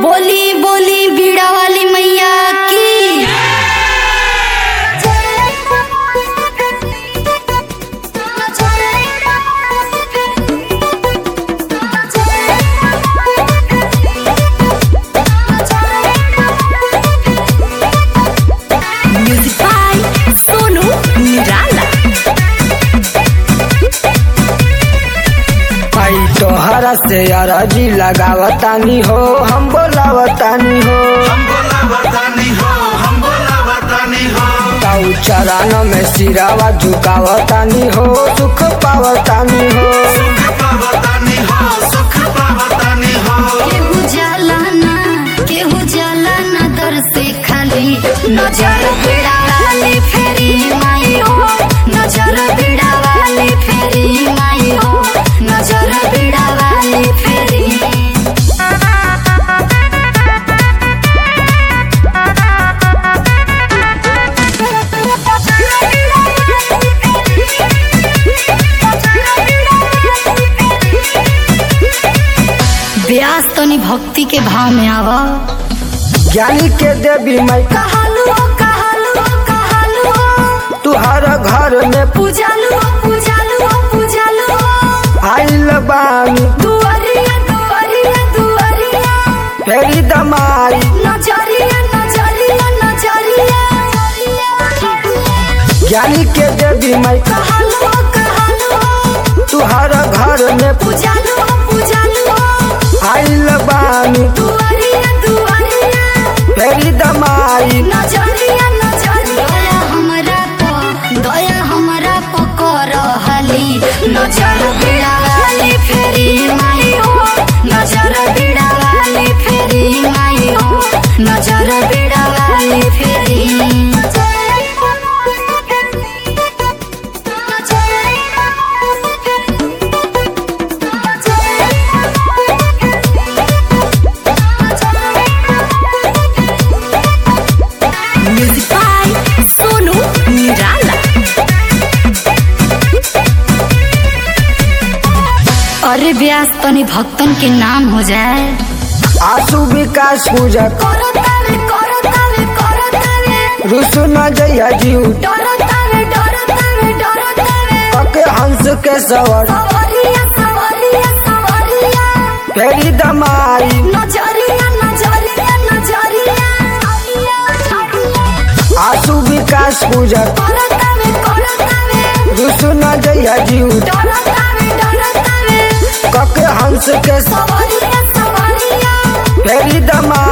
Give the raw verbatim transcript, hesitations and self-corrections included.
बोली बोली बीड़ा वाली मैया की। म्यूजिक बाय सोनू निराला। आई तोहरा से अरजी लगावतानी हो, हम बोलावतानी हो, हम बोलावतानी हो, हम बोलावतानी हो। ताऊ चरण में सिरावा झुकावतानी हो, सुख पावतानी हो। सुख पावतानी हो, सुख पावतानी हो। केहू जाला ना केहू जाला ना दर से खाली, नजर बीड़ा वाली फेरी माई हो, नजर बीड़ा वाली फेरी माई हो, नजर बीड़ा वाली फेरी। व्यास तनी भक्ति के भाव में आवा। ज्ञानी के देवी माई कहलू कहलू कहलू, तुहर घर में पूजालू पूजालू पूजालू, आइल बानी दुआरिया दुआरिया दुआरिया, फेरी दमाई नजरिया नजरिया नजरिया। ज्ञानी के देवी माई कहलू कहलू, तुहर घर में पूजालू पूजालू, आइल बानी दुआरिया दुआरिया, फेरी दमाई नजरिया नजरिया। दया हमरा प दया हमरा प कर हाली, नजर बीड़ा वाली फेरी माई हो, नजर बीड़ा वाली फेरी माई हो, नजर बीड़ा वाली फेरी। म्यूजिक बाय सोनू निराला। अरे व्यास तनी भक्तन के नाम हो जाए। आंसू विकास पूजा करो तावे करो तावे करो तावे, रुसु न जइया जीव डरो तावे डरो तावे डरो तावे, पके हंस के सवर सवरिया सवरिया सवरिया, फेरी दमाई नजरिया नजरिया नजरिया। आंसू विकास पूजा करो तावे करो तावे, रुसु न जइया जीव डरो तावे डरो तावे, पके हंस के सवरिया सवरिया, फेरी दमाई